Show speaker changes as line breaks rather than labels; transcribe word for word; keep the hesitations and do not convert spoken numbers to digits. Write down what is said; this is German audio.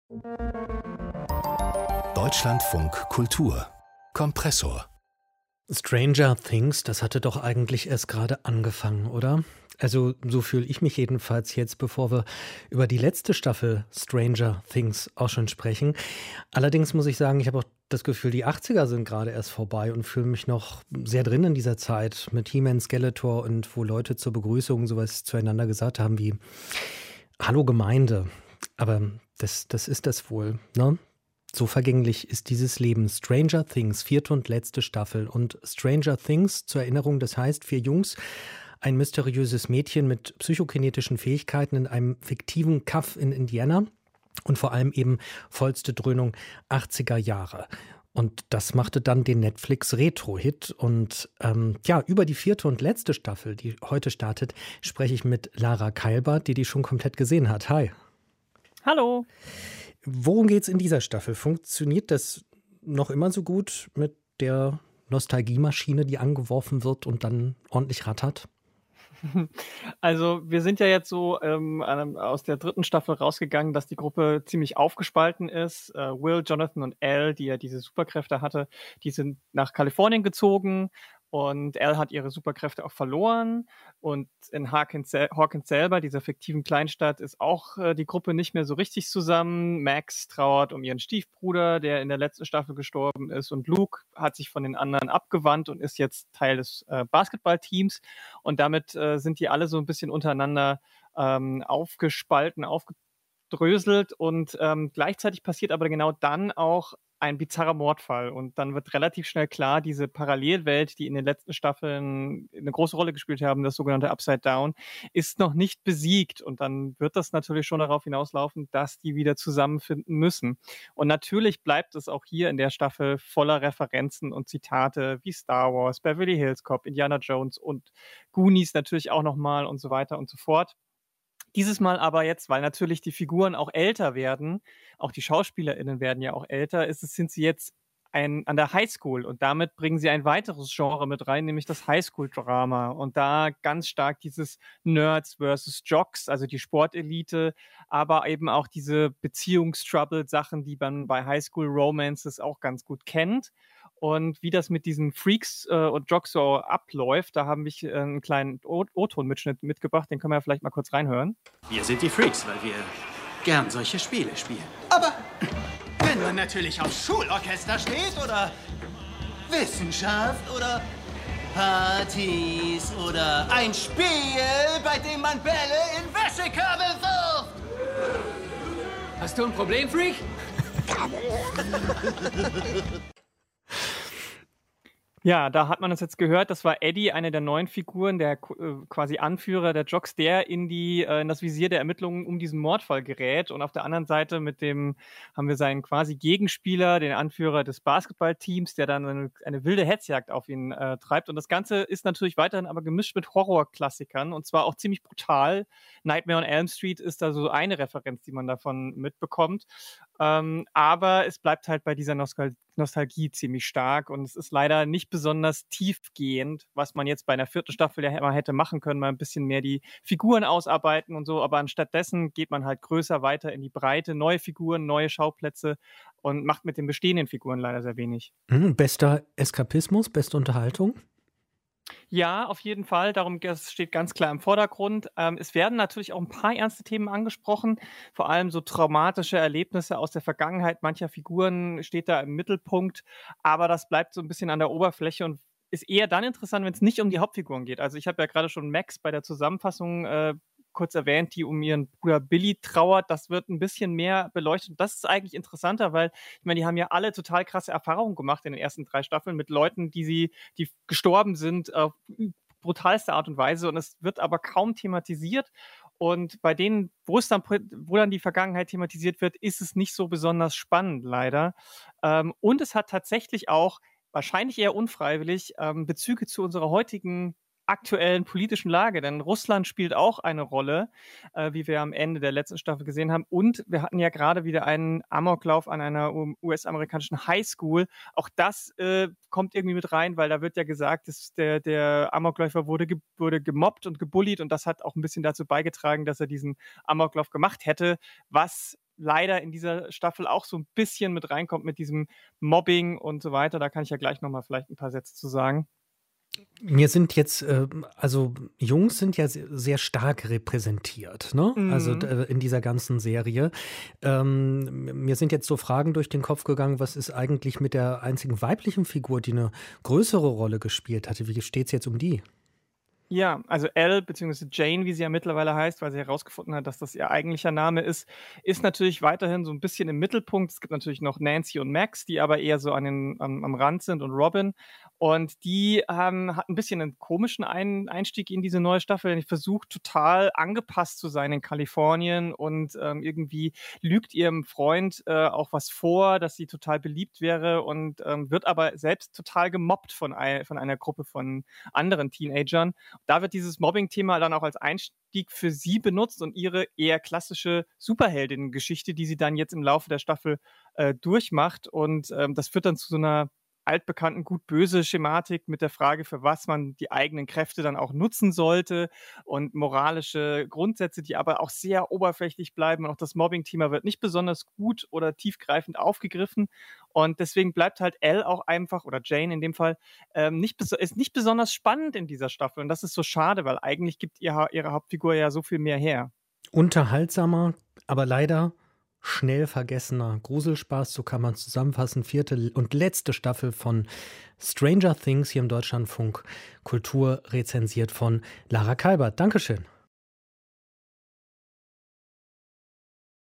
Deutschlandfunk Kultur Kompressor.
Stranger Things, das hatte doch eigentlich erst gerade angefangen, oder? Also so fühle ich mich jedenfalls jetzt, bevor wir über die letzte Staffel Stranger Things auch schon sprechen. Allerdings muss ich sagen, ich habe auch das Gefühl, die achtziger sind gerade erst vorbei und fühle mich noch sehr drin in dieser Zeit mit He-Man, Skeletor und wo Leute zur Begrüßung sowas zueinander gesagt haben wie Hallo Gemeinde. Aber das, das ist das wohl, ne? So vergänglich ist dieses Leben. Stranger Things, vierte und letzte Staffel. Und Stranger Things, zur Erinnerung, das heißt, vier Jungs, ein mysteriöses Mädchen mit psychokinetischen Fähigkeiten in einem fiktiven Kaff in Indiana und vor allem eben vollste Dröhnung achtziger Jahre. Und das machte dann den Netflix-Retro-Hit. Und ähm, ja, über die vierte und letzte Staffel, die heute startet, spreche ich mit Lara Keilbart, die die schon komplett gesehen hat. Hi.
Hallo.
Worum geht's in dieser Staffel? Funktioniert das noch immer so gut mit der Nostalgiemaschine, die angeworfen wird und dann ordentlich rattert?
Also wir sind ja jetzt so ähm, aus der dritten Staffel rausgegangen, dass die Gruppe ziemlich aufgespalten ist. Äh, Will, Jonathan und Al, die ja diese Superkräfte hatte, die sind nach Kalifornien gezogen. Und Al hat ihre Superkräfte auch verloren. Und in Hawkins, sel- Hawkins selber, dieser fiktiven Kleinstadt, ist auch äh, die Gruppe nicht mehr so richtig zusammen. Max trauert um ihren Stiefbruder, der in der letzten Staffel gestorben ist. Und Luke hat sich von den anderen abgewandt und ist jetzt Teil des äh, Basketballteams. Und damit äh, sind die alle so ein bisschen untereinander ähm, aufgespalten, aufgedröselt. Und ähm, gleichzeitig passiert aber genau dann auch ein bizarrer Mordfall. Und dann wird relativ schnell klar, diese Parallelwelt, die in den letzten Staffeln eine große Rolle gespielt haben, das sogenannte Upside Down, ist noch nicht besiegt. Und dann wird das natürlich schon darauf hinauslaufen, dass die wieder zusammenfinden müssen. Und natürlich bleibt es auch hier in der Staffel voller Referenzen und Zitate wie Star Wars, Beverly Hills Cop, Indiana Jones und Goonies natürlich auch nochmal und so weiter und so fort. Dieses Mal aber jetzt, weil natürlich die Figuren auch älter werden, auch die SchauspielerInnen werden ja auch älter, ist es, sind sie jetzt ein, an der Highschool und damit bringen sie ein weiteres Genre mit rein, nämlich das Highschool-Drama. Und da ganz stark dieses Nerds versus Jocks, also die Sportelite, aber eben auch diese Beziehungstrouble-Sachen, die man bei Highschool-Romances auch ganz gut kennt. Und wie das mit diesen Freaks äh, und Jocks so abläuft, da haben wir äh, einen kleinen O- O-Ton-Mitschnitt mitgebracht, den können wir ja vielleicht mal kurz reinhören.
Wir sind die Freaks, weil wir gern solche Spiele spielen. Aber wenn man natürlich auf Schulorchester steht oder Wissenschaft oder Partys oder ein Spiel, bei dem man Bälle in Wäschekörbe wirft. Hast du ein Problem, Freak?
Ja, da hat man es jetzt gehört, das war Eddie, eine der neuen Figuren, der äh, quasi Anführer der Jocks, der in die äh, in das Visier der Ermittlungen um diesen Mordfall gerät. Und auf der anderen Seite mit dem haben wir seinen quasi Gegenspieler, den Anführer des Basketballteams, der dann eine, eine wilde Hetzjagd auf ihn äh, treibt. Und das Ganze ist natürlich weiterhin aber gemischt mit Horrorklassikern und zwar auch ziemlich brutal. Nightmare on Elm Street ist da so eine Referenz, die man davon mitbekommt. Ähm, aber es bleibt halt bei dieser Nostal- Nostalgie ziemlich stark und es ist leider nicht besonders tiefgehend, was man jetzt bei einer vierten Staffel ja immer hätte machen können, mal ein bisschen mehr die Figuren ausarbeiten und so, aber anstattdessen geht man halt größer weiter in die Breite, neue Figuren, neue Schauplätze und macht mit den bestehenden Figuren leider sehr wenig.
Hm, bester Eskapismus, beste Unterhaltung?
Ja, auf jeden Fall. Darum das steht ganz klar im Vordergrund. Ähm, es werden natürlich auch ein paar ernste Themen angesprochen, vor allem so traumatische Erlebnisse aus der Vergangenheit mancher Figuren steht da im Mittelpunkt, aber das bleibt so ein bisschen an der Oberfläche und ist eher dann interessant, wenn es nicht um die Hauptfiguren geht. Also ich habe ja gerade schon Max bei der Zusammenfassung äh, kurz erwähnt, die um ihren Bruder Billy trauert. Das wird ein bisschen mehr beleuchtet. Das ist eigentlich interessanter, weil ich meine, die haben ja alle total krasse Erfahrungen gemacht in den ersten drei Staffeln mit Leuten, die sie, die gestorben sind auf brutalste Art und Weise und es wird aber kaum thematisiert. Und bei denen, wo es dann, wo dann die Vergangenheit thematisiert wird, ist es nicht so besonders spannend, leider. Ähm, und es hat tatsächlich auch wahrscheinlich eher unfreiwillig ähm, Bezüge zu unserer heutigen aktuellen politischen Lage, denn Russland spielt auch eine Rolle, äh, wie wir am Ende der letzten Staffel gesehen haben. Und wir hatten ja gerade wieder einen Amoklauf an einer U S-amerikanischen Highschool. Auch das äh, kommt irgendwie mit rein, weil da wird ja gesagt, dass der, der Amokläufer wurde, ge wurde gemobbt und gebullied und das hat auch ein bisschen dazu beigetragen, dass er diesen Amoklauf gemacht hätte, was leider in dieser Staffel auch so ein bisschen mit reinkommt mit diesem Mobbing und so weiter. Da kann ich ja gleich nochmal vielleicht ein paar Sätze zu sagen.
Mir sind jetzt, äh, also Jungs sind ja se- sehr stark repräsentiert, ne? Also
Mhm.
äh, in dieser ganzen Serie. Ähm, mir sind jetzt so Fragen durch den Kopf gegangen, was ist eigentlich mit der einzigen weiblichen Figur, die eine größere Rolle gespielt hatte? Wie steht's jetzt um die?
Ja, also Elle beziehungsweise Jane, wie sie ja mittlerweile heißt, weil sie herausgefunden hat, dass das ihr eigentlicher Name ist, ist natürlich weiterhin so ein bisschen im Mittelpunkt. Es gibt natürlich noch Nancy und Max, die aber eher so an den am am Rand sind und Robin. Und die, ähm, hat ein bisschen einen komischen Ein Einstieg in diese neue Staffel, denn die versucht total angepasst zu sein in Kalifornien und, ähm, irgendwie lügt ihrem Freund, äh, auch was vor, dass sie total beliebt wäre und, ähm, wird aber selbst total gemobbt von ei von einer Gruppe von anderen Teenagern. Da wird dieses Mobbing-Thema dann auch als Einstieg für sie benutzt und ihre eher klassische Superheldinnen-Geschichte, die sie dann jetzt im Laufe der Staffel äh, durchmacht. Und ähm, das führt dann zu so einer altbekannten Gut-Böse Schematik mit der Frage, für was man die eigenen Kräfte dann auch nutzen sollte und moralische Grundsätze, die aber auch sehr oberflächlich bleiben. Und auch das Mobbing-Thema wird nicht besonders gut oder tiefgreifend aufgegriffen. Und deswegen bleibt halt Elle auch einfach, oder Jane in dem Fall, ähm, nicht, beso- ist nicht besonders spannend in dieser Staffel. Und das ist so schade, weil eigentlich gibt ihr, ihre Hauptfigur ja so viel mehr her.
Unterhaltsamer, aber leider schnell vergessener Gruselspaß, so kann man es zusammenfassen. Vierte und letzte Staffel von Stranger Things hier im Deutschlandfunk Kultur rezensiert von Lara Kalbert. Dankeschön.